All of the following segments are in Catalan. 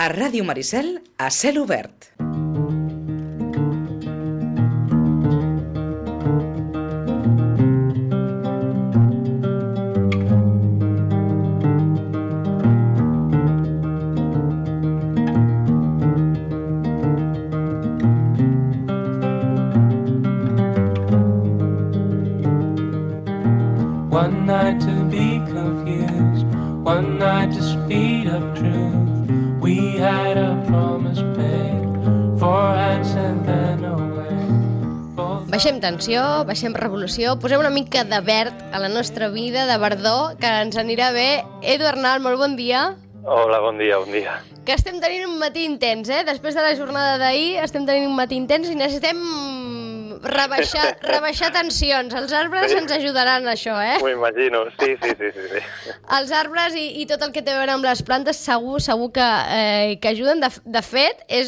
A Ràdio Maricel, a cel obert. One night to be confused, one night to speed up truth. We had a promise made, four hands and then away. Baixem tensió, baixem revolució, posem una mica de verd a la nostra vida, de verdor, que ens anirà bé. Edu Arnal, molt bon dia. Hola, bon dia, bon dia. Que estem tenint un matí intens, Després de la jornada d'ahir estem tenint un matí intens i necessitem rebaixar tensions. Els arbres ens ajudaran a això, M'ho imagino, sí. Els arbres i tot el que té a veure amb les plantes segur que ajuden. De fet, és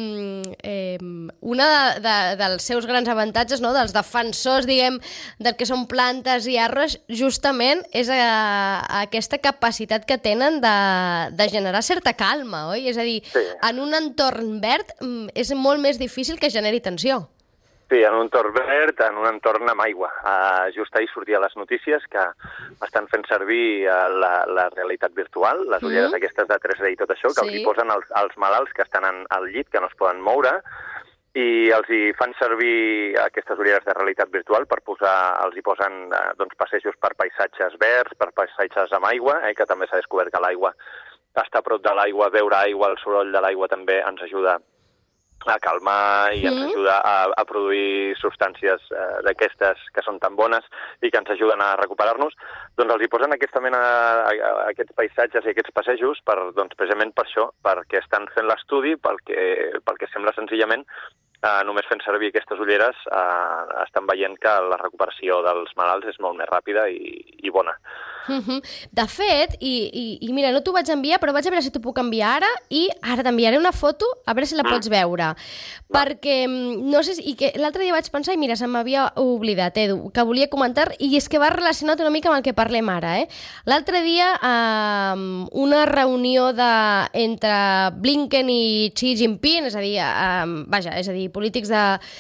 una dels seus grans avantatges, no? Dels defensors, diguem, del que són plantes i arbres, justament és aquesta capacitat que tenen de generar certa calma, oi? És a dir, en un entorn verd és molt més difícil que generi tensió. Sí, en un entorn verd, en un entorn amb aigua. Just ahir sortia a les notícies que estan fent servir la realitat virtual, les ulleres aquestes de 3D i tot això, que els hi posen als malalts que estan al llit, que no es poden moure, i els hi fan servir aquestes ulleres de realitat virtual per els hi posen passejos per paisatges verds, per paisatges amb aigua, que també s'ha descobert que l'aigua, estar a prop de l'aigua, veure aigua, el soroll de l'aigua també ens ajuda a calmar i ens ajuda a produir substàncies d'aquestes que són tan bones i que ens ajuden a recuperar-nos, doncs els hi posen aquesta mena, aquests paisatges i aquests passejos precisament per això, perquè estan fent l'estudi, perquè sembla senzillament només fent servir aquestes ulleres estan veient que la recuperació dels malalts és molt més ràpida i bona. De fet, i mira, no t'ho vaig enviar, però vaig a veure si t'ho puc enviar ara, i ara t'enviaré una foto, a veure si la pots veure. Perquè, no sé, i que l'altre dia vaig pensar, i mira, se m'havia oblidat, Edu, que volia comentar, i és que va relacionat una mica amb el que parlem ara, L'altre dia, una reunió entre Blinken i Xi Jinping, és a dir, polítics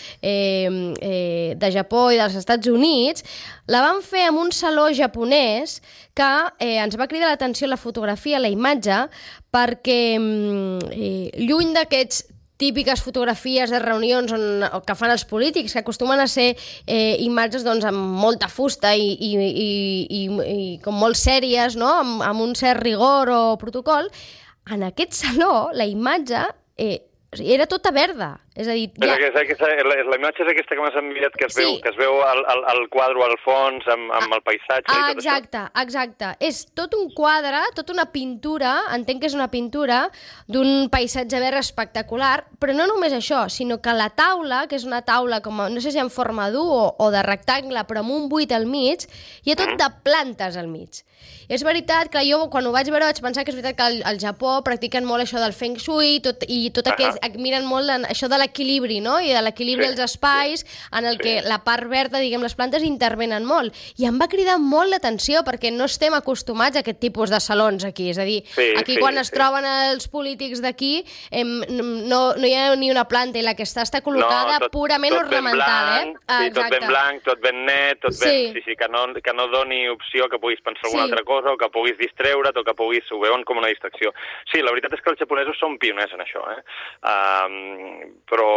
de Japó i dels Estats Units, la van fer en un saló japonès que ens va cridar l'atenció la fotografia, la imatge, perquè lluny d'aquests típiques fotografies de reunions que fan els polítics, que acostumen a ser imatges amb molta fusta i com molt sèries, no? Amb un cert rigor o protocol, en aquest saló la imatge era tota verda. És a dir, la imatge és aquesta que m'has enviat, que es veu el quadre al fons amb el paisatge i tot això. Exacte. És tot un quadre, tota una pintura, entenc que és una pintura d'un paisatge verd espectacular, però no només això, sinó que la taula, que és una taula com, no sé si en forma d'U o de rectangle, però amb un buit al mig, hi ha tot de plantes al mig. És veritat que jo, quan ho vaig veure, vaig pensar que és veritat que al Japó practiquen molt això del Feng Shui i tot aquest, miren molt això de l'equilibri, no? I de l'equilibri dels espais, en el que la part verda, diguem, les plantes intervenen molt. I em va cridar molt l'atenció, perquè no estem acostumats a aquest tipus de salons aquí. És a dir, aquí quan es troben els polítics d'aquí, no hi ha ni una planta, i la que està col·locada purament ornamental, Sí, tot ben blanc, tot ben net, tot ben... Sí, que no doni opció que puguis pensar alguna altra cosa, o que puguis distreure't, o que ho veuen com una distracció. Sí, la veritat és que els japonesos són pioners en això, però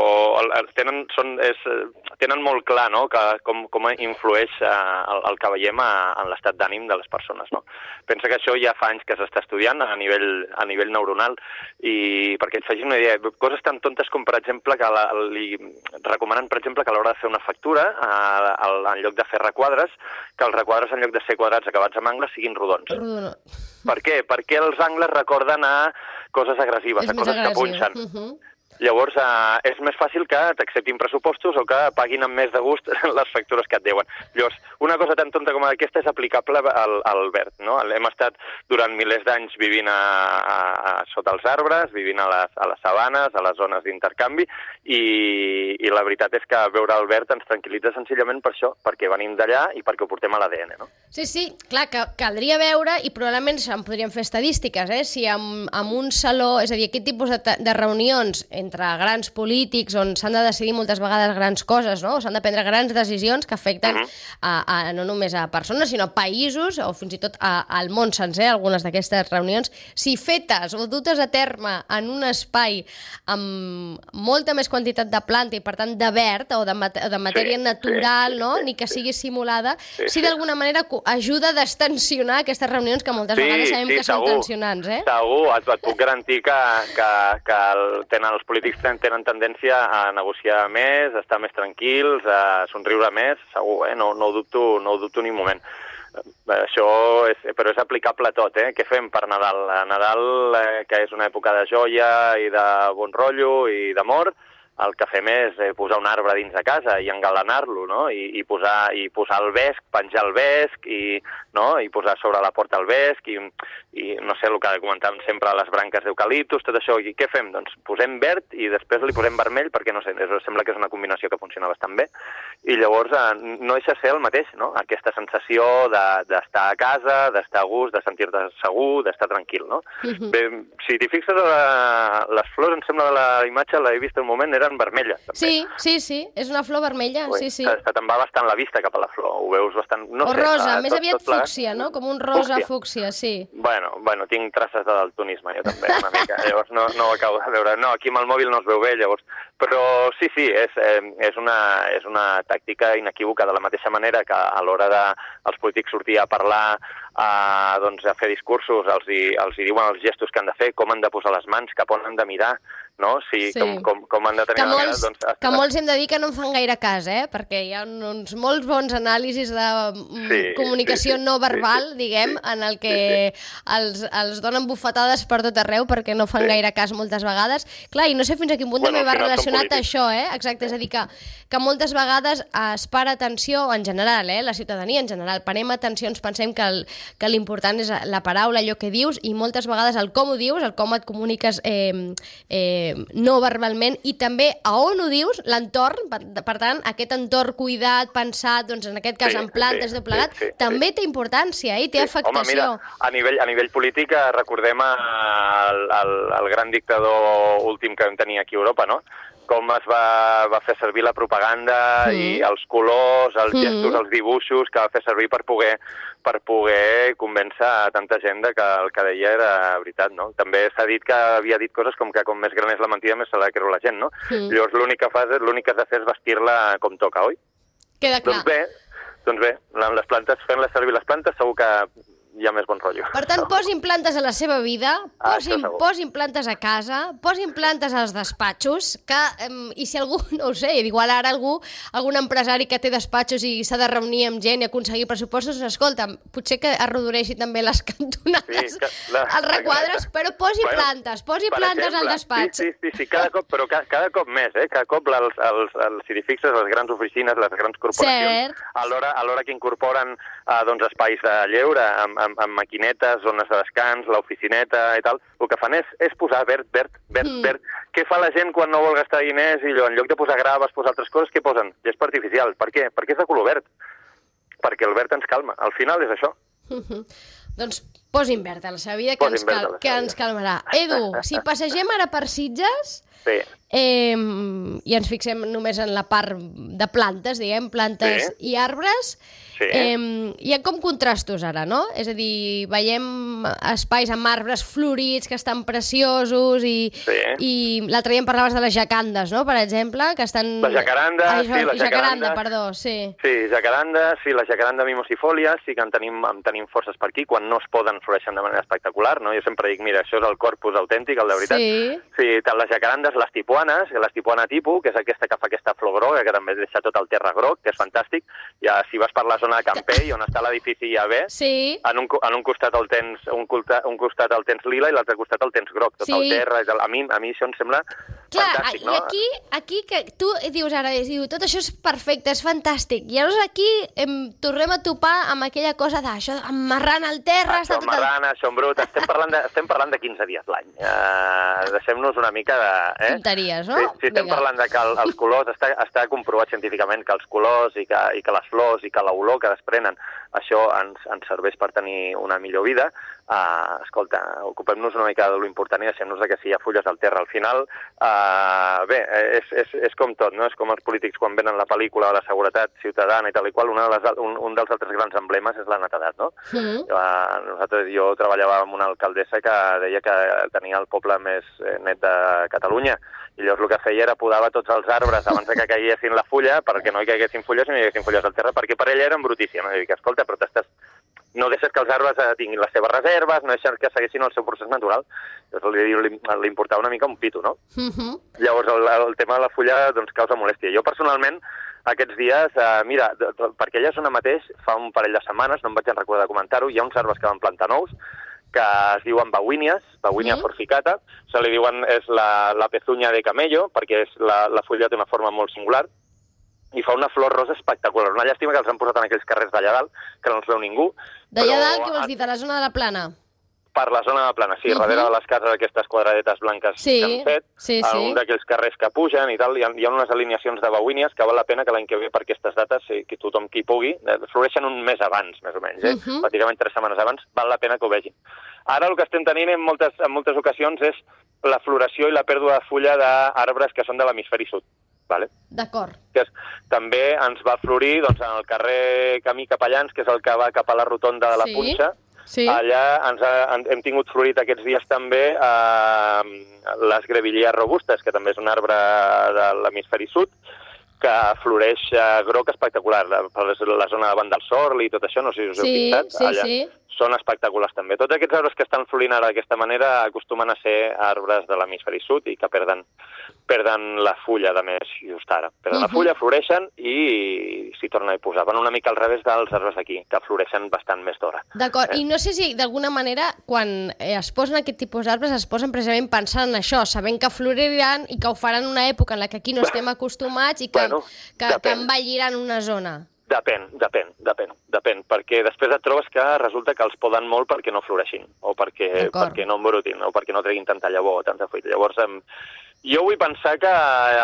tenen molt clar, no?, com influeix el que veiem en l'estat d'ànim de les persones, no? Pensa que això ja fa anys que s'està estudiant a nivell neuronal, i perquè et facis una idea, coses tan tontes com, per exemple, que li recomanen, per exemple, que a l'hora de fer una factura, en lloc de fer requadres, que els requadres, en lloc de ser quadrats acabats amb angles, siguin rodons. Per què? Perquè els angles recorden a coses agressives, a coses que punxen. Llavors, és més fàcil que t'acceptin pressupostos o que paguin amb més de gust les factures que et deuen. Llavors, una cosa tan tonta com aquesta és aplicable al verd, no? Hem estat durant milers d'anys vivint sota els arbres, vivint a les sabanes, a les zones d'intercanvi, i la veritat és que veure el verd ens tranquil·litza senzillament per això, perquè venim d'allà i perquè ho portem a l'ADN, no? Sí, clar, que caldria veure, i probablement se'n podrien fer estadístiques, si en un saló, és a dir, aquest tipus de reunions entre grans polítics on s'han de decidir moltes vegades grans coses, no? S'han de prendre grans decisions que afecten no només a persones, sinó a països o fins i tot al món sencer, algunes d'aquestes reunions, si fetes o dutes a terme en un espai amb molta més quantitat de planta i, per tant, de verd o de matèria natural, no? Ni que sigui simulada, si d'alguna manera ajuda a destensionar aquestes reunions que moltes vegades sabem que són tensionants, Segur, et puc garantir que els polítics tenen tendència a negociar més, a estar més tranquils, a somriure més, segur, no ho dubto ni un moment. Però és aplicable a tot, Què fem per Nadal? A Nadal, que és una època de joia i de bon rotllo i d'amor, el que fem és posar un arbre dins de casa i engalanar-lo, no? I posar el vesc, penjar el vesc, i posar sobre la porta el vesc, i no sé, el que comentàvem sempre, les branques d'eucaliptus, tot això. I què fem? Doncs posem verd i després li posem vermell, perquè no sé, sembla que és una combinació que funciona bastant bé. I llavors no deixa ser el mateix, no? Aquesta sensació d'estar a casa, d'estar a gust, de sentir-te segur, d'estar tranquil, no? Bé, si t'hi fixes, les flors, em sembla, de la imatge, l'he vist un moment, eren vermelles. També. Sí, és una flor vermella, sí. Te'n va bastant la vista cap a la flor, ho veus bastant... No o sé, rosa, més aviat fúcsia, no? Com un rosa fúcsia, sí. Bueno, tinc traces de daltonisme, jo també, una mica, llavors no ho acabo de veure. No, aquí amb el mòbil no es veu bé, llavors... Però sí, és una tàctica inequívoca, de la mateixa manera que a l'hora dels polítics sortir a parlar, a fer discursos, els hi diuen els gestos que han de fer, com han de posar les mans, cap on han de mirar, no? Com han de tenir la mirada... Que molts hem de dir que no en fan gaire cas, perquè hi ha uns molts bons anàlisis de comunicació no verbal, diguem, en el que els donen bufetades per tot arreu perquè no fan gaire cas moltes vegades. Clar, i no sé fins a quin punt també va relacionat a això, exacte, és a dir, que moltes vegades es para atenció, en general, la ciutadania en general, parem atenció, ens pensem que l'important és la paraula, allò que dius, i moltes vegades el com ho dius, el com et comuniques no verbalment, i també a on ho dius, l'entorn, per tant, aquest entorn cuidat, pensat, doncs en aquest cas en plantes de plegat, també té importància i té afectació. Home, mira, a nivell polític recordem el gran dictador últim que vam tenir aquí a Europa, no? Com es va fer servir la propaganda i els colors, els gestos, els dibuixos que va fer servir per poder convèncer a tanta gent que el que deia era veritat, no? També s'ha dit que havia dit coses com que com més gran és la mentida, més se la creu la gent, no? Llavors l'únic que has de fer és vestir-la com toca, oi? Queda clar. Doncs bé, les plantes, fent-les servir les plantes, segur que hi ha més bon rotllo. Per tant, posin plantes a la seva vida, posin plantes a casa, posin plantes als despatxos, i si algú, no ho sé, igual ara algun empresari que té despatxos i s'ha de reunir amb gent i aconseguir pressupostos, escolta, potser que arrodoneixi també les cantonades, els requadres, però posi plantes al despatx. Sí, cada cop més, cada cop, si t'hi fixes, les grans oficines, les grans corporacions, alhora que incorporen espais de lleure, amb maquinetes, zones de descans, l'oficineta i tal, el que fan és posar verd. Què fa la gent quan no vol gastar diners i en lloc de posar graves, posar altres coses, què posen? Gespa artificial. Per què? Perquè és de color verd. Perquè el verd ens calma. Al final és això. Doncs posin verd a la seva vida, que ens calmarà. Edu, si passegem ara per Sitges... i ens fixem només en la part de plantes, diguem, plantes i arbres, hi ha com contrastos ara, no? És a dir, veiem espais amb arbres florits que estan preciosos i l'altre dia em parlaves de les jacandes, no?, per exemple, que estan... La jacaranda, jacaranda, perdó, sí. Sí, jacaranda, la jacaranda mimosifolia, sí que en tenim forces per aquí, quan no es poden floreixen de manera espectacular, no? Jo sempre dic, mira, això és el corpus autèntic, el de veritat. Sí, tant les jacarandes, les tipuanes, la tipuana tipu, que és aquesta que fa aquesta flor groga, que també deixa tot el terra groc, que és fantàstic. Ja, si vas per la zona de Campell, on està l'edifici IAB, en un costat el tens lila i l'altre costat el tens groc, tot el terra. A mi això em sembla Clar, fantàstic, no? I aquí que tu dius ara, tot això és perfecte, és fantàstic, i llavors aquí tornem a topar amb aquella cosa d'això, amarrant al terra... Això amarrant, això en brut, estem parlant de 15 dies l'any. Deixem-nos una mica de... Tonteries, no? Si estem parlant de que els colors, està comprovat científicament que els colors i que les flors i que l'olor que desprenen, això ens serveix per tenir una millor vida. Escolta, ocupem-nos una mica de lo important i deixem-nos que si hi ha fulles al terra al final... Bé, és com tot, no? És com els polítics quan venen la pel·lícula de la seguretat ciutadana i tal i qual, un dels altres grans emblemes és la netedat, no? Jo treballava amb una alcaldessa que deia que tenia el poble més net de Catalunya, i llavors el que feia era podava tots els arbres abans que caiguessin la fulla perquè no hi caiguessin fulles i no hi haguessin fulles al terra, perquè per ella eren brutícia, no? I dic, escolta, però no deixes que els arbres tinguin les seves reserves, no deixes que segueixin el seu procés natural. Llavors li importava una mica un pito, no? Llavors el tema de la fulla doncs, causa molèstia. Jo personalment aquests dies, mira, per aquella zona mateix, fa un parell de setmanes, no em vaig recordar de comentar-ho, hi ha uns arbres que van plantar nous, que es diuen bauínies, bauínia forficata, se li diuen és la pezuña de camello, perquè la fulla té una forma molt singular, i fa una flor rosa espectacular. Una llàstima que els han posat en aquells carrers d'allà dalt, que no els veu ningú. D'allà dalt, què vols dir, de la zona de la Plana? Per la zona de la Plana, sí, darrere de les cases aquestes quadradetes blanques que han fet, un d'aquells carrers que pugen i tal, hi ha unes alineacions de bauínies que val la pena que l'any que ve per aquestes dates, que tothom qui pugui, floreixen un mes abans, més o menys, pràcticament 3 setmanes abans, val la pena que ho vegin. Ara el que estem tenint en moltes ocasions és la floració i la pèrdua de fulla d'arbres que són de l'hemisferi sud. Vale. D'acord. També ens va florir doncs, en el carrer Camí Capellans, que és el que va cap a la rotonda de la Punxa. Sí. Allà hem tingut florit aquests dies també les grevillías robustes, que també és un arbre de l'hemisferi sud, que floreix groc espectacular. La zona davant del Sorli i tot això, no sé si us heu fixat. Sí. Són espectaculars també. Tots aquests arbres que estan florint ara d'aquesta manera acostumen a ser arbres de l'hemisferi sud i que perden la fulla, de més, just ara. Perden la fulla, floreixen i s'hi tornen a posar. Van una mica al revés dels arbres d'aquí, que floreixen bastant més d'hora. D'acord, i no sé si d'alguna manera quan es posen aquest tipus d'arbres es posen precisament pensant en això, sabent que floriran i que ho faran en una època en la que aquí no estem acostumats i que envelliran una zona. Depèn, perquè després et trobes que resulta que els poden molt perquè no floreixin, o perquè no embrutin, o perquè no treguin tanta llavor o tanta fruita. Llavors, jo vull pensar que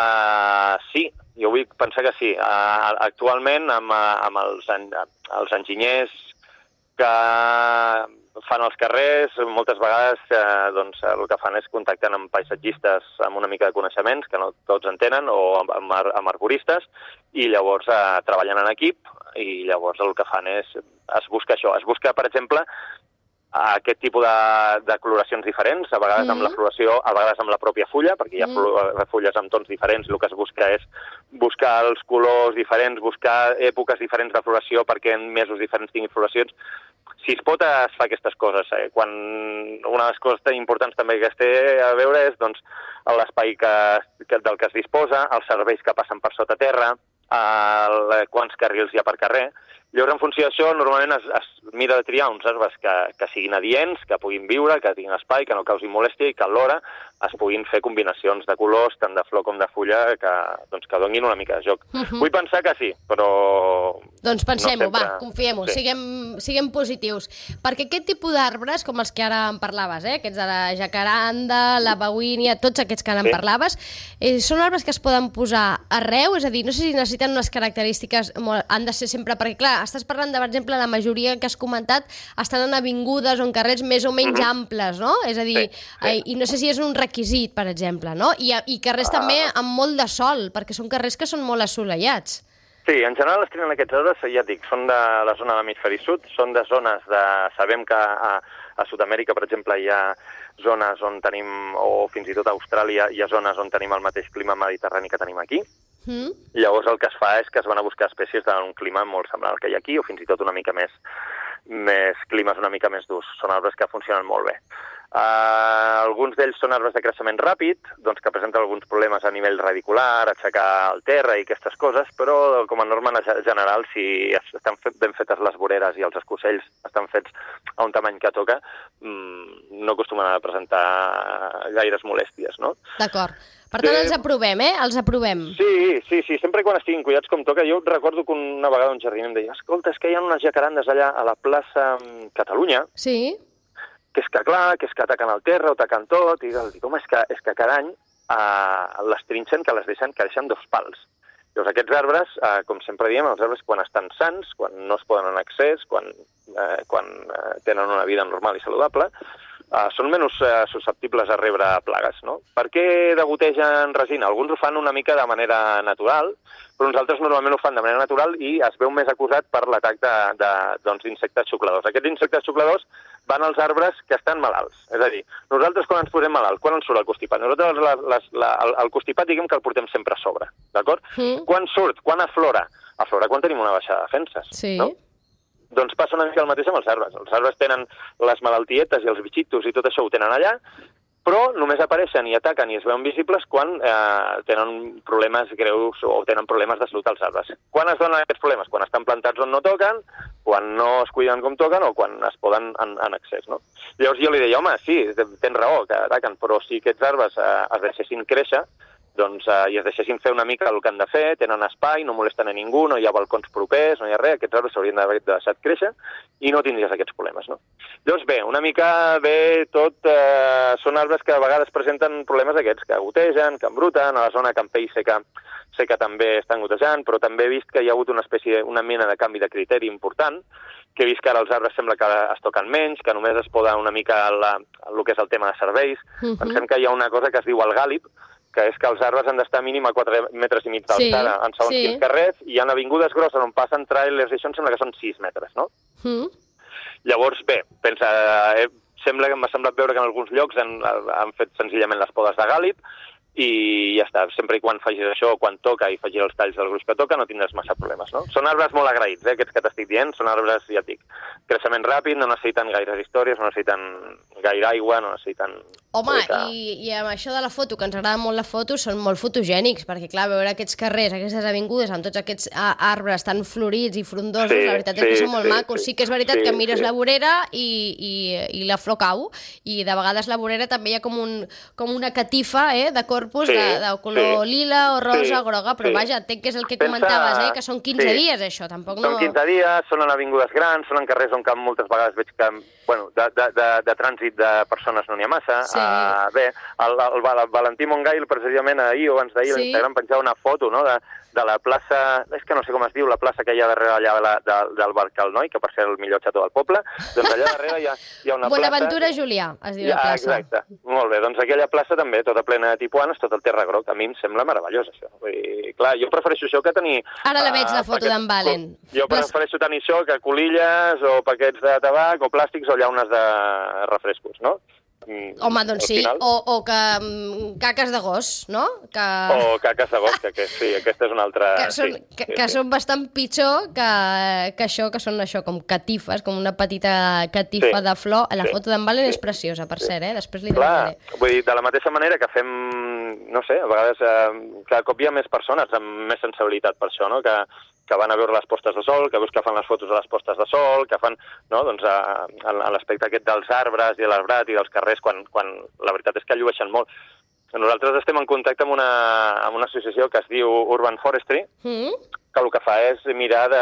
sí. Actualment, amb els enginyers que fan els carrers, moltes vegades el que fan és contactar amb paisatgistes amb una mica de coneixements, que no tots en tenen, o amb arboristes, i llavors treballen en equip, i llavors el que fan és, es busca això. Es busca, per exemple, aquest tipus de coloracions diferents, a vegades amb la floració, a vegades amb la pròpia fulla, perquè hi ha fulles amb tons diferents, el que es busca és buscar els colors diferents, buscar èpoques diferents de floració perquè en mesos diferents tinguin floracions. Si es pot, es fa aquestes coses. Quan una de les coses importants també que es té a veure és l'espai del que es disposa, els serveis que passen per sota terra, quants carrils hi ha per carrer. Llavors, en funció d'això, normalment es mira de triar uns arbres que siguin adients, que puguin viure, que tinguin espai, que no causin molèstia i que alhora es puguin fer combinacions de colors, tant de flor com de fulla, que donin una mica de joc. Vull pensar que sí, però... Doncs pensem-ho, confiem-ho, siguem positius. Perquè aquest tipus d'arbres, com els que ara en parlaves, aquests de la jacaranda, la bauínia, tots aquests que ara en parlaves, són arbres que es poden posar arreu? És a dir, no sé si necessiten unes característiques, han de ser sempre... Perquè, clar, estàs parlant de, per exemple, la majoria que has comentat estan en avingudes o en carrers més o menys amples, no? És a dir, i no sé si és un requisit, per exemple, no? I carrers també amb molt de sol, perquè són carrers que són molt assolellats. Sí, en general es tenen aquests arbres, ja et dic, són de la zona de l'hemisferi sud, són de zones de... Sabem que a Sud-amèrica, per exemple, hi ha zones on tenim, o fins i tot a Austràlia, hi ha zones on tenim el mateix clima mediterrani que tenim aquí. Llavors el que es fa és que es van a buscar espècies d'un clima molt semblant al que hi ha aquí, o fins i tot una mica més climes una mica més durs. Són arbres que funcionen molt bé. Alguns d'ells són arbres de creixement ràpid, doncs que presenten alguns problemes a nivell radicular, aixecar el terra i aquestes coses, però com a norma general, si estan ben fetes les voreres i els escocells estan fets a un tamany que toca, no acostumen a presentar gaires molèsties, no? D'acord. Per tant, els aprovem, Els aprovem. Sí, sempre quan estiguin cuidats com toca. Jo recordo que una vegada un jardiner em deia escolta, és que hi ha unes jacarandes allà a la plaça Catalunya, Sí. que és que clar, que és que ataquen el terra, ho ataquen tot, i dic, home, és que cada any les trinxen, que deixen 2 pals. Llavors, aquests arbres, com sempre diem, els arbres quan estan sans, quan no es poden en excés, quan tenen una vida normal i saludable, són menys susceptibles a rebre plagues, no? Per què degotegen resina? Alguns ho fan una mica de manera natural, però uns altres normalment ho fan de manera natural i es veu més acusat per l'atac d'insectes xucladors. Aquests insectes xucladors van als arbres que estan malalts. És a dir, nosaltres quan ens posem malalt, quan ens surt el constipat? Nosaltres el constipat diguem que el portem sempre a sobre, d'acord? Quan surt? Quan aflora? Aflora quan tenim una baixa de defenses, no? Doncs passa una mica el mateix amb els arbres. Els arbres tenen les malaltietes i els bitxitos i tot això ho tenen allà, però només apareixen i ataquen i es veuen visibles quan tenen problemes greus o tenen problemes de salut als arbres. Quan es donen aquests problemes? Quan estan plantats on no toquen, quan no es cuiden com toquen o quan es poden en excés, no? Llavors jo li deia, home, sí, tens raó, que ataquen, però si aquests arbres es deixessin créixer, i es deixessin fer una mica el que han de fer, tenen espai, no molesten a ningú, no hi ha balcons propers, no hi ha res, aquests arbres s'haurien d'haver deixat créixer i no tindries aquests problemes, no? Llavors bé, una mica bé tot, són arbres que a vegades presenten problemes d'aquests, que gotegen, que embruten, a la zona Campell sé que també estan gotejant, però també he vist que hi ha hagut una mena de canvi de criteri important, que he vist que ara els arbres sembla que es toquen menys, que només es poda una mica el que és el tema de serveis. Pensem que hi ha una cosa que es diu el gàlib, que és que els arbres han d'estar mínim a 4 metres i mig d'alçada en segons quins carrers, i hi ha avingudes grosses on passen trailers i això em sembla que són 6 metres, no? Llavors, bé, m'ha semblat veure que en alguns llocs han fet senzillament les podes de gàlib, i ja està, sempre i quan facis això, quan toca i facis els talls del gruix que toca, no tindràs massa problemes, no? Són arbres molt agraïts, aquests que t'estic dient, són arbres, ja et dic, creixement ràpid, no necessiten gaires històries, no necessiten gaire aigua, no necessiten... Home, i amb això de la foto, que ens agrada molt la foto, són molt fotogènics, perquè clar, veure aquests carrers, aquestes avingudes, amb tots aquests arbres tan florits i frondosos, la veritat és que són molt macos. Sí que és veritat que mires la vorera i la flor cau, i de vegades la vorera també hi ha com una catifa de corpus de color lila o rosa, groga, però vaja, entenc que és el que comentaves, que són 15 dies, això, tampoc no... Són 15 dies, són en avingudes grans, són en carrers on moltes vegades veig que, bueno, de trànsit de persones no n'hi ha massa. Bé, el Valentí Mongail, precisament ahir o abans d'ahir, a l'Instagram penjava una foto, no?, de la plaça, és que no sé com es diu, la plaça que hi ha darrere allà del Barcal Noi, que per ser el millor xató del poble, doncs allà darrere hi ha una plaça... Bonaventura Julià, es diu la plaça. Exacte, molt bé, doncs aquella plaça també, tota plena de tipuanes, tot el terra groc, a mi em sembla meravellós, això. Vull dir, clar, jo prefereixo això que tenir... Ara la veig, la foto d'en Valen. Jo prefereixo tenir això que colilles o paquets de tabac o plàstics o llaunes de refrescos, no? Home, doncs sí, o que caques de gos, no? O caques de gos, que sí, aquesta és una altra... Que són bastant pitjor que això, que són això, com catifes, com una petita catifa de flor. La foto d'en Valen és preciosa, per cert, després li demanaré. Clar, vull dir, de la mateixa manera que fem, no sé, a vegades cada cop hi ha més persones amb més sensibilitat per això, no?, que van a veure les postes de sol, que veus que fan les fotos de les postes de sol, que fan, no?, doncs l'aspecte aquest dels arbres i de l'arbrat i dels carrers, quan la veritat és que llueixen molt. Nosaltres estem en contacte amb una associació que es diu Urban Forestry, que el que fa és mirar de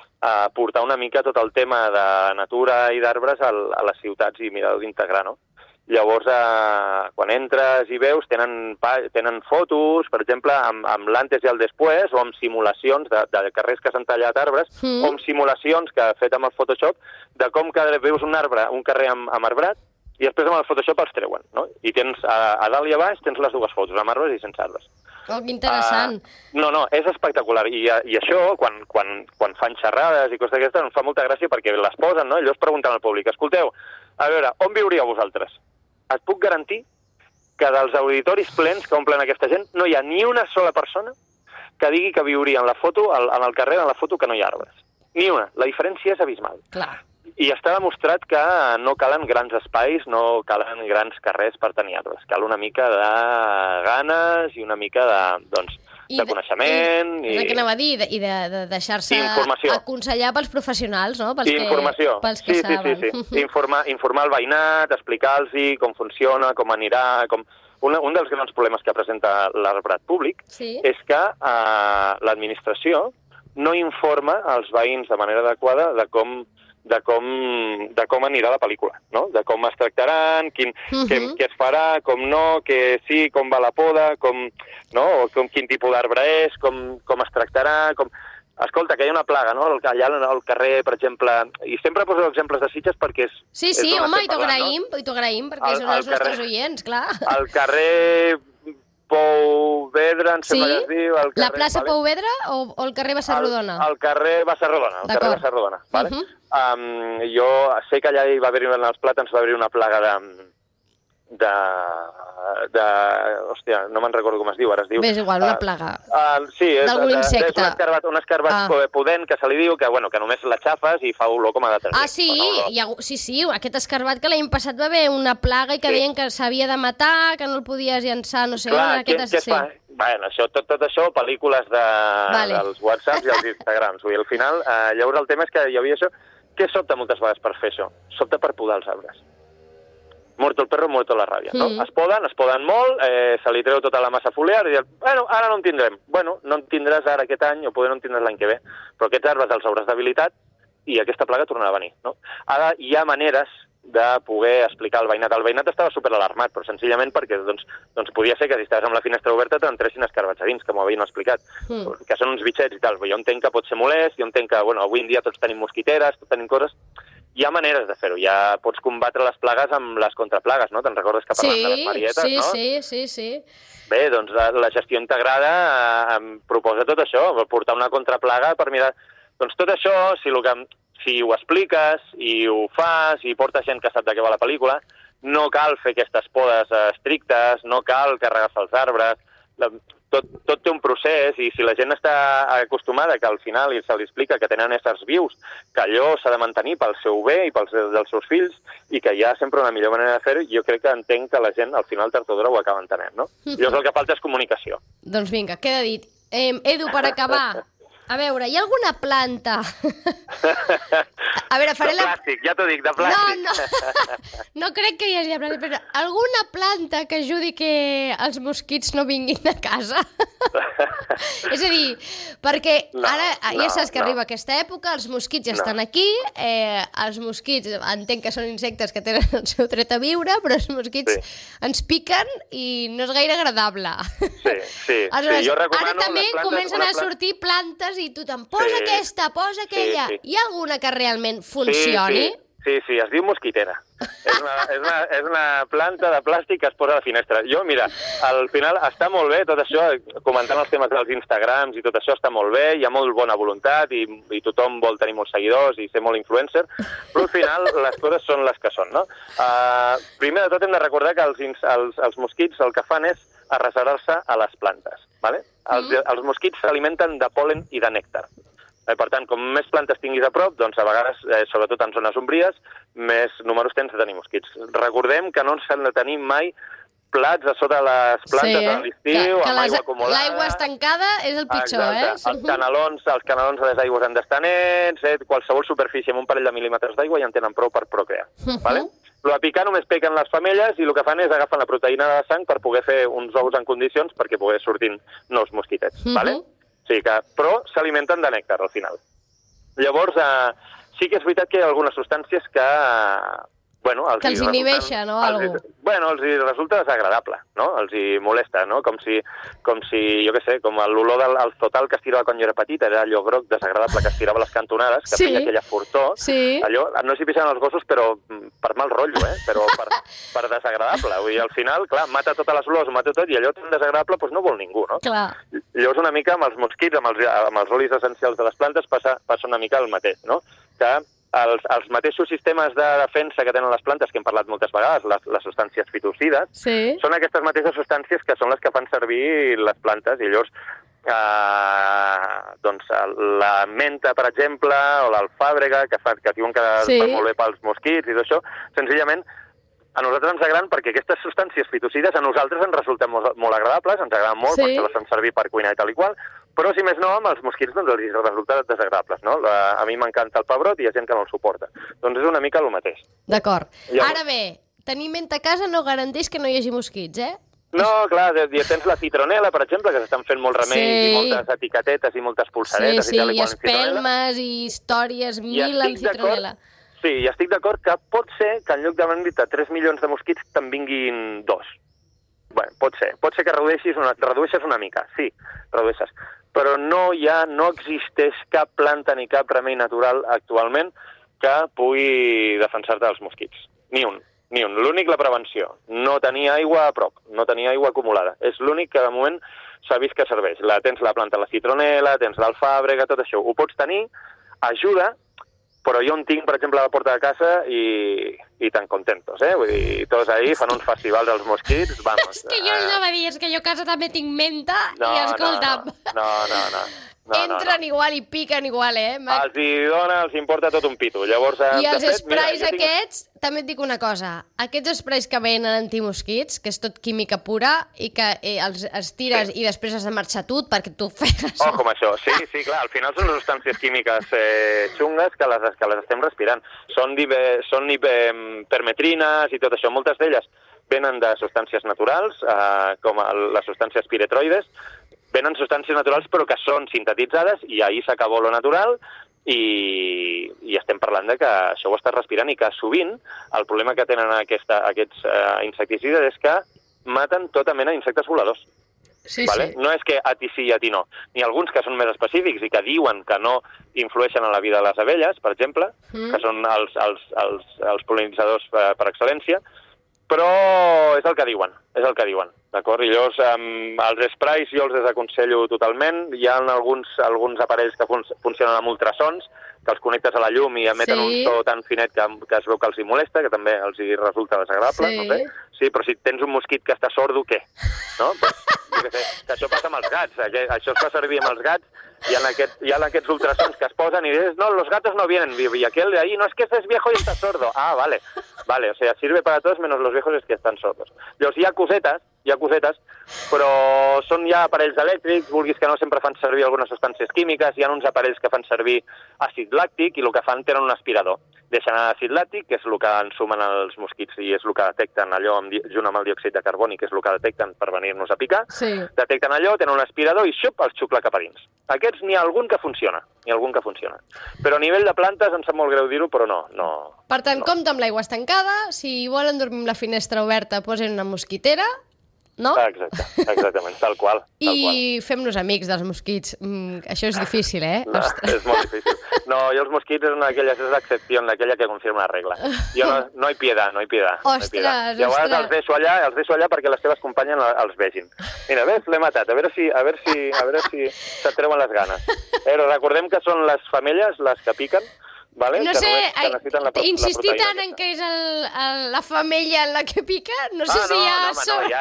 portar una mica tot el tema de natura i d'arbres a les ciutats i mirar d'integrar, no? Llavors, quan entres i veus, tenen fotos, per exemple, amb l'antes i el després, o amb simulacions de carrers que s'han tallat arbres, o amb simulacions que fet amb el Photoshop, de com que veus un carrer amb arbrat, i després amb el Photoshop els treuen, no? I tens, a dalt i a baix, tens les dues fotos, amb arbres i sense arbres. Oh, que interessant. No, és espectacular. I això, quan fan xerrades i coses d'aquestes, em fa molta gràcia perquè les posen, no? I llavors pregunten al públic, escolteu, a veure, on viuríeu vosaltres? Et puc garantir que dels auditoris plens que omplen aquesta gent no hi ha ni una sola persona que digui que viuria en la foto, en el carrer, en la foto, que no hi ha arbres. Ni una. La diferència és abismal. Clar. I està demostrat que no calen grans espais, no calen grans carrers per tenir arbres. Cal una mica de ganes i una mica de coneixement. És el que anava a dir, i de deixar-se aconsellar pels professionals, no? Informació. Pels que saben. Sí. Informar el veïnat, explicar-los com funciona, com anirà... Un dels grans problemes que presenta l'arbrat públic és que l'administració no informa els veïns de manera adequada de com anirà la pel·lícula, no? De com es tractaran, què es farà, com no, com va la poda, quin tipus d'arbre és, com es tractarà, Escolta, que hi ha una plaga, no? Allà al carrer, per exemple... I sempre poso exemples de Sitges perquè és... Sí, home, i t'ho agraïm, perquè són els nostres oients, clar. Al carrer Pouvedra, em sembla que es diu... La plaça Pouvedra o el carrer Bassarrodona? El carrer Bassarrodona, vale? Jo sé que allà hi va haver-hi en els plàtans, va haver-hi una plaga hòstia, no me'n recordo com es diu, ara es diu... Bé, és igual, una plaga. Sí, d'algun insecte. És un escarbat pudent que se li diu, que només l'aixafes i fa olor com a detergent. Sí, aquest escarbat que l'any passat va haver una plaga i que deien que s'havia de matar, que no el podies llançar, no sé... Clar, què es fa? Bueno, tot això, pel·lícules dels WhatsApps i els Instagrams. Al final, llavors el tema és que hi havia això... Què sobta moltes vegades per fer això? Sobta per podar els arbres. Muerto el perro, muerto la ràbia, no? Es poden molt, se li treu tota la massa foliar i diuen, ara no en tindrem. No en tindràs ara aquest any o poder no en tindràs l'any que ve, però aquests arbres els hauràs debilitat i aquesta plaga tornarà a venir, no? Ara hi ha maneres de poder explicar al veïnat. El veïnat estava superalarmat, però senzillament perquè doncs podia ser que si estaves amb la finestra oberta t'entressin escarbats a dins, que m'ho havien explicat, que són uns bitxets i tal. Jo entenc que pot ser molest, jo entenc que, avui en dia tots tenim mosquiteres, tots tenim coses... Hi ha maneres de fer-ho, ja pots combatre les plagues amb les contraplagues, no? Te'n recordes que parlàvem de les marietes, no? Sí. Bé, doncs la gestió integrada proposa tot això, portar una contraplaga per mirar... Doncs tot això, si ho expliques i ho fas i porta gent que sap de què va la pel·lícula, no cal fer aquestes podes estrictes, no cal carregar-se els arbres... Tot té un procés i si la gent està acostumada que al final se li explica que tenen éssers vius, que allò s'ha de mantenir pel seu bé i pels dels seus fills i que hi ha sempre una millor manera de fer-ho, jo crec que entenc que la gent al final tard o d'hora ho acaba entenent, no? Llavors el que falta és comunicació. Doncs vinga, queda dit. Edu, per acabar, a veure, hi ha alguna planta... A veure, faré de plàstic, ja t'ho dic, de plàstic. No crec que hi hagi plàstic, però alguna planta que ajudi que els mosquits no vinguin a casa? És a dir, perquè ara ja saps que arriba aquesta època, els mosquits ja estan aquí, els mosquits entenc que són insectes que tenen el seu dret a viure, però els mosquits ens piquen i no és gaire agradable. Sí. Jo recomano... Ara també comencen a sortir plantes i tothom posa aquesta, posa aquella. Hi ha alguna que realment funcioni? Sí, es diu mosquitera. És una planta de plàstic que es posa a la finestra. Jo, mira, al final està molt bé tot això, comentant els temes dels Instagrams i tot això està molt bé, hi ha molt bona voluntat i tothom vol tenir molts seguidors i ser molt influencer, però al final les coses són les que són, no? Primer de tot hem de recordar que els mosquits el que fan és arrasserar-se a les plantes, ¿vale? Els mosquits s'alimenten de pol·len i de nèctar. Per tant, com més plantes tinguis a prop, doncs a vegades, sobretot en zones ombries, més números tens de tenir mosquits. Recordem que no s'han de tenir mai plats a sota les plantes a l'estiu, amb aigua acumulada. L'aigua estancada és el pitjor, Els canalons a les aigües han d'estar nets, qualsevol superfície amb un parell de mil·límetres d'aigua ja en tenen prou per procrear. Vale? Però a picar només piquen les femelles i el que fan és agafen la proteïna de la sang per poder fer uns ous en condicions perquè poder sortir nous mosquitets. Vale? Sí, però s'alimenten de nèctar al final. Llavors, sí que és veritat que hi ha algunes substàncies que... que els inhibeixen, no? Els resulta desagradable, no? Els hi molesta, no? Com si jo què sé, com l'olor del total que es tirava quan jo era petit, era allò groc desagradable que es tirava a les cantonades, que feia aquella fortor. Allò, no s'hi pixen els gossos, però per mal rotllo, però per desagradable. Vull dir, al final, clar, mata totes les olors, mata tot, i allò tan desagradable doncs no vol ningú, no? Clar. Llavors una mica amb els mosquits, amb els olis essencials de les plantes, passa una mica el mateix, no? Que els mateixos sistemes de defensa que tenen les plantes, que hem parlat moltes vegades, les substàncies fitocides, són aquestes mateixes substàncies que són les que fan servir les plantes, i llavors doncs la menta, per exemple, o l'alfàbrega, que diuen que fa molt bé pels mosquits i tot això, senzillament a nosaltres ens agraden perquè aquestes substàncies fitocides a nosaltres ens resulten molt agradables, ens agraden molt perquè les fem servir per cuinar i tal i qual, però si més no, amb els mosquits doncs, els resulta desagradables, no? A mi m'encanta el pebrot i hi ha gent que no el suporta. Doncs és una mica el mateix. D'acord. Ara bé, tenir menta a casa no garanteix que no hi hagi mosquits, eh? No, clar, tens la citronela, per exemple, que s'estan fent molts remeis i moltes etiquetetes i moltes polsaretes i tal i qual. I espelmes i històries, mil amb citronela. Sí, i estic d'acord que pot ser que en lloc de venir 3 milions de mosquits te'n vinguin 2. Bé, pot ser que redueixis una mica, sí, redueixes. Però no existeix cap planta ni cap remei natural actualment que pugui defensar-te dels mosquits. Ni un. L'únic, la prevenció. No tenir aigua a prop, no tenir aigua acumulada. És l'únic que de moment s'ha vist que serveix. Tens la planta de la citronela, tens l'alfàbrega, tot això. Ho pots tenir, ajuda, però jo en tinc, per exemple, a la porta de casa i tan contentos, eh? Vull dir, tots ahí fan un festival dels mosquits, vamos. És que jo anava a dir, és que jo a casa també tinc menta i escolta'm. No. Entren igual i piquen igual, eh? Els importa tot un pito. Llavors, i els sprays aquests, també et dic una cosa, aquests sprays que venen antimosquits, que és tot química pura i que els tires i després has de marxar tu perquè tu fegues. Oh, com això. Sí, clar, al final són substàncies químiques xungues que les estem respirant. Són permetrines i tot això. Moltes d'elles venen de substàncies naturals, com les substàncies piretroides, venen substàncies naturals però que són sintetitzades i ahir s'acabó lo natural i estem parlant de que això ho estàs respirant i que sovint el problema que tenen aquests insecticides és que maten tota mena d'insectes voladors. Sí. No és que a ti sí i a ti no. N'hi ha alguns que són més específics i que diuen que no influeixen en la vida de les abelles, per exemple, que són els pol·linitzadors per excel·lència, però és el que diuen, d'acord? I llavors, els sprays jo els desaconsello totalment. Hi ha alguns aparells que funcionen amb ultrasons, que els connectes a la llum i emeten un so tan finet que es veu que els hi molesta, que també els hi resulta desagradable, no sé. Sí, però si tens un mosquit que està sordo, què? No? Que això passa amb els gats, això es fa servir amb els gats, hi ha aquests ultrasons que es posen i dius, no, los gatos no vienen, y aquel de ahí, no, es que este es viejo y está sordo. Ah, vale, o sea, sirve para todos menos los viejos es que están sordos. Llavors hi ha cosetes, però són ja aparells elèctrics, vulguis que no sempre fan servir algunes substàncies químiques, hi ha uns aparells que fan servir àcid làctic i el que fan tenen un aspirador. Deixen àcid làctic, que és el que ensumen els mosquits i és el que detecten allò junt amb el diòxid de carboni, que és el que detecten per venir-nos a picar. Sí. Detecten allò, tenen un aspirador i xup, els xucla cap a dins. Aquests n'hi ha algun que funciona, Però a nivell de plantes em sap molt greu dir-ho, però no. Per tant, compte amb l'aigua estancada, si volen dormir amb la finestra oberta, posen una mosquitera, no? Exactament, tal qual. I fem-nos amics dels mosquits. Això és difícil, eh? No, és molt difícil. No, jo els mosquits és l'excepció d'aquella que confirma la regla. Jo no hi piedad. Ostres. Llavors els deixo allà perquè les teves companyes els vegin. Mira, ves, l'he matat, a veure si se't treuen les ganes. Però recordem que són les femelles les que piquen, vale? No sé, insistir proteïna tant en que és la femella la que pica, no sé si hi ha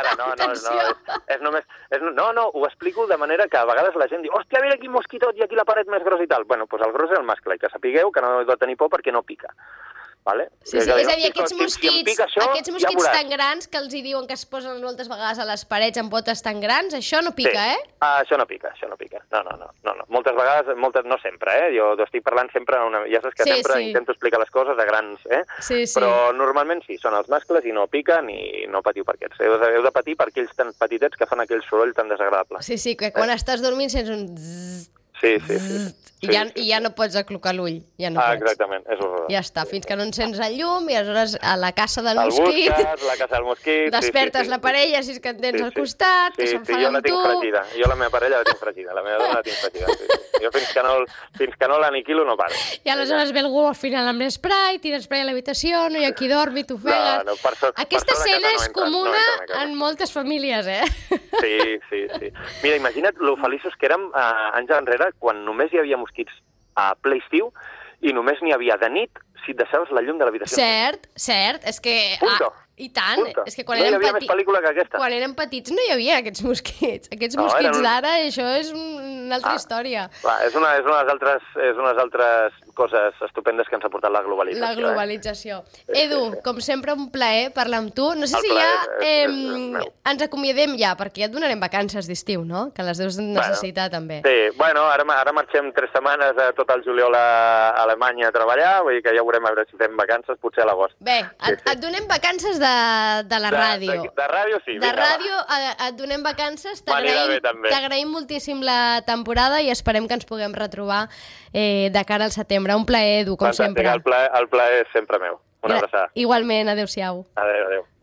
No, ho explico de manera que a vegades la gent diu hòstia, mira quin mosquitot i aquí la paret més gros i tal. Bueno, doncs el gros és el mascle, i que sapigueu que no heu de tenir por perquè no pica. Vale? Sí, és a dir, aquests mosquits tan grans que els hi diuen que es posen moltes vegades a les parets amb botes tan grans, això no pica, sí. Això no pica. No. Moltes vegades, no sempre, Jo estic parlant sempre, ja saps que sempre intento explicar les coses a grans, Sí. Però normalment sí, són els mascles i no piquen i no patiu per aquests. Heu de patir per aquells tan petitets que fan aquell soroll tan desagradable. Sí, que quan estàs dormint sents un zzz. Sí. I ja no pots aclucar l'ull. Exactament, és horrorós. Ja està, fins que no encens el llum i aleshores a la caça del mosquit... la caça del mosquit... Despertes la parella, si és que en tens al costat, que s'enfada amb tu... Jo la meva parella la tinc fregida, la meva dona la tinc fregida. Sí. Jo fins que no l'aniquilo no paro. I aleshores ve algú al final amb l'esprai, tira esprai a l'habitació, no hi ha qui dormi, t'ofegues... Aquesta escena és comuna en moltes famílies, Sí. Mira, imagina't lo feliços que érem anys enrere quan només hi havia mosquits a ple estiu i només n'hi havia de nit si et deixaves la llum de l'habitació. Cert, és que... I tant, Punta. és que quan No hi érem havia més pel·lícula que aquesta. Quan érem petits no hi havia aquests mosquits. Aquests mosquits d'ara, això és una altra història. Clar, és una de les altres coses estupendes que ens ha portat la globalització. La globalització. Edu, com sempre, un plaer parlar amb tu. No sé si ens acomiadem ja, perquè ja et donarem vacances d'estiu, no? Que les deus necessitar també. Sí, bueno, ara marxem 3 setmanes tot el juliol a Alemanya a treballar, vull dir que ja veurem a veure si fem vacances, potser a l'agost. Bé, et donem vacances de la ràdio. De ràdio, sí. De ràdio et donem vacances. T'agraïm moltíssim la temporada i esperem que ens puguem retrobar de cara al setembre. Un plaer, Edu, com sempre. El plaer és sempre meu. Una abraçada. Igualment, adéu-siau. Adéu.